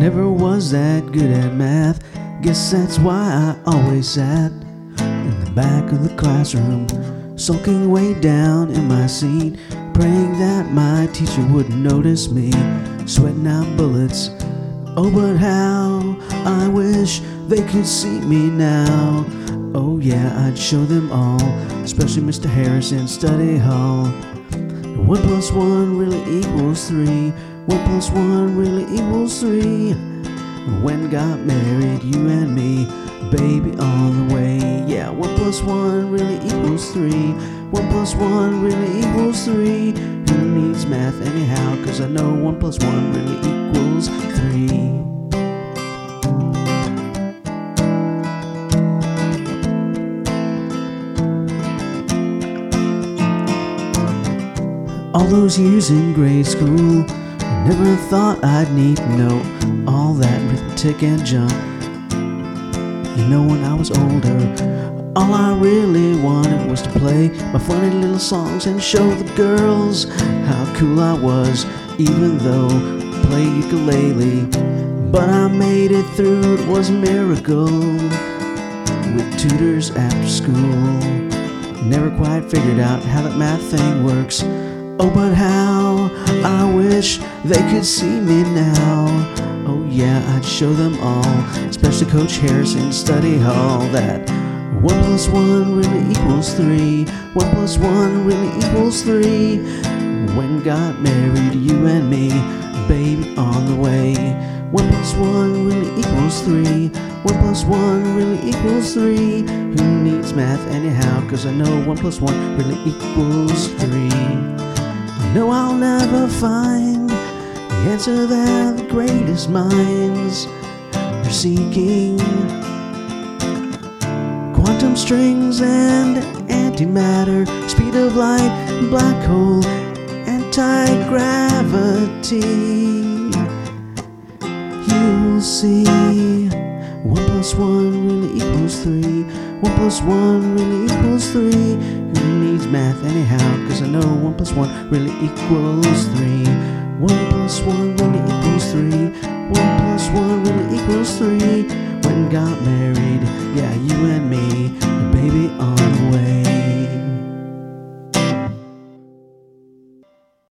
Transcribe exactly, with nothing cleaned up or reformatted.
Never was that good at math. Guess that's why I always sat in the back of the classroom, sulking way down in my seat, praying that my teacher wouldn't notice me, sweating out bullets. Oh, but how I wish they could see me now. Oh yeah, I'd show them all, especially Mister Harris in study hall. One plus one really equals three. One plus one really equals three. When got married, you and me, baby on the way. Yeah, one plus one really equals three. One plus one really equals three. Who needs math anyhow? Cause I know one plus one really equals three. All those years in grade school, I never thought I'd need to know all that arithmetic and junk. You know, when I was older, all I really wanted was to play my funny little songs and show the girls how cool I was, even though I played ukulele. But I made it through, it was a miracle, with tutors after school. Never quite figured out how that math thing works. Oh, but how I wish they could see me now. Oh yeah, I'd show them all, especially Coach Harris in study hall, that one plus one really equals three. One plus one really equals three. When got married, you and me, baby on the way. One plus one really equals three. One plus one really equals three. Who needs math anyhow? Cause I know one plus one really equals three. No, I'll never find the answer that the greatest minds are seeking. Quantum strings and antimatter, speed of light, black hole, anti-gravity. You'll see one plus one really equals three. One plus one really equals three. Who needs math anyhow? Cause I know one plus one really equals three. One plus one really equals three. One plus one really equals three. When got married, yeah, you and me, baby on the way.